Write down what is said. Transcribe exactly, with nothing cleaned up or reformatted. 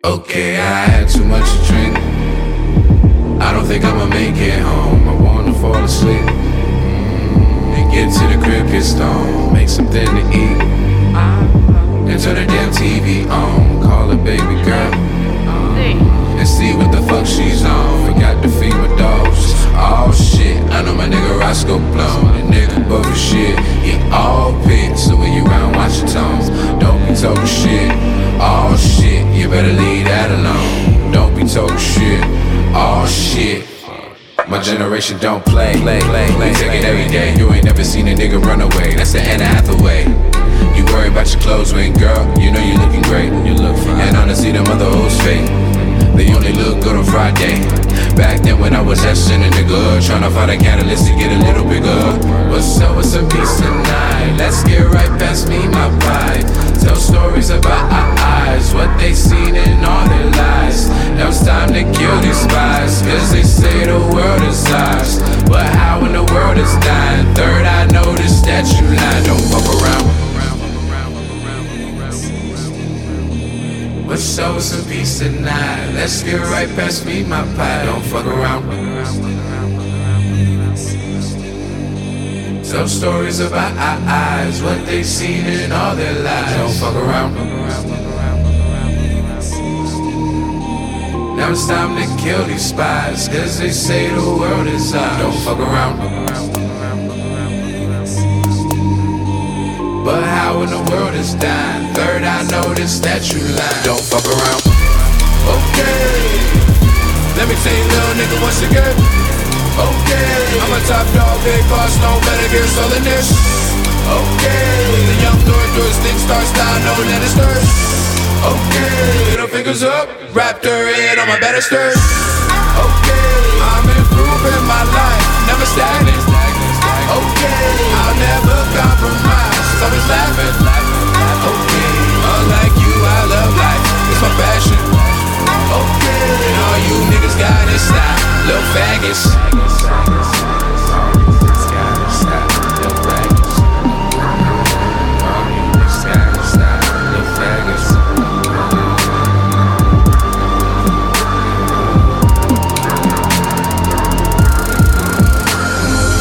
Okay, I had too much to drink. I don't think I'ma make it home. I wanna fall asleep and get to the crib, get stoned, make something to eat, and turn the damn T V on. Call her baby girl and see what the fuck she's on. Forgot to feed my dogs. Oh shit, I know my nigga Roscoe blown. The nigga above the shit, he all pink. So when you round, watch your tones. Don't be talking shit. Oh shit, you better leave that alone. Don't be talking shit. Oh shit. My generation don't play, play, play, play. We take it every day. You ain't never seen a nigga run away. That's the Anna Hathaway. You worry about your clothes when, girl, you know you looking great. You look fine. And honestly, them other hoes fake. They only look good on Friday. Back then when I was asking a nigga, tryna find a catalyst to get a little bigger. What's up, what's a piece tonight? Let's get right past me, my vibe. Tell stories about our eyes, what they seen in all their lives. Now it's time to kill these spies, cause they say the world is ours. But how in the world is dying? Third, I noticed that you lying. Don't fuck around. What's up with some peace tonight? Let's get right past me, my pie. Don't fuck around. Tell stories about our eyes, what they seen in all their lives. Don't fuck around. Now it's time to kill these spies, cause they say the world is ours. Don't fuck around. But how in the world is dying? Third, I noticed that you lying. Don't fuck around. Okay, let me tell you, little nigga, once again. Okay, I'm a top dog, big boss, no better get stolen this. Okay, the young door doors, things start style, knowing that it's third. Okay, middle fingers up, raptor head on my better skirt. Okay, I'm improving my life, never stagnant. Okay, I'll never compromise, so I'm just laughing. Okay, unlike you, I love life, it's my passion. Okay, all you niggas got is style, little faggots.